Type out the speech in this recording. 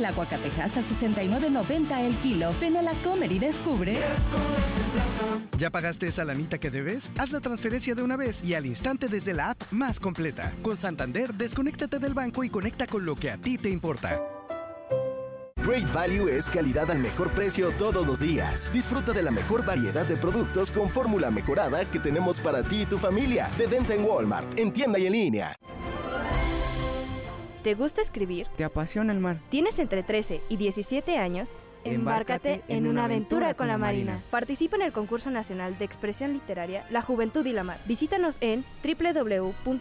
el aguacatejas a $69.90 el kilo. Ven a la Comer y descubre. ¿Ya pagaste esa lanita que debes? Haz la transferencia de una vez y al instante desde la app más completa. Con Santander, desconéctate del banco y conecta con lo que a ti te importa. Great Value es calidad al mejor precio todos los días. Disfruta de la mejor variedad de productos con fórmula mejorada que tenemos para ti y tu familia. De venta en Walmart, en tienda y en línea. ¿Te gusta escribir? ¿Te apasiona el mar? ¿Tienes entre 13 y 17 años? Embárcate en una aventura con la Marina. Participa en el concurso nacional de expresión literaria La Juventud y la Mar. Visítanos en www.marina.mx.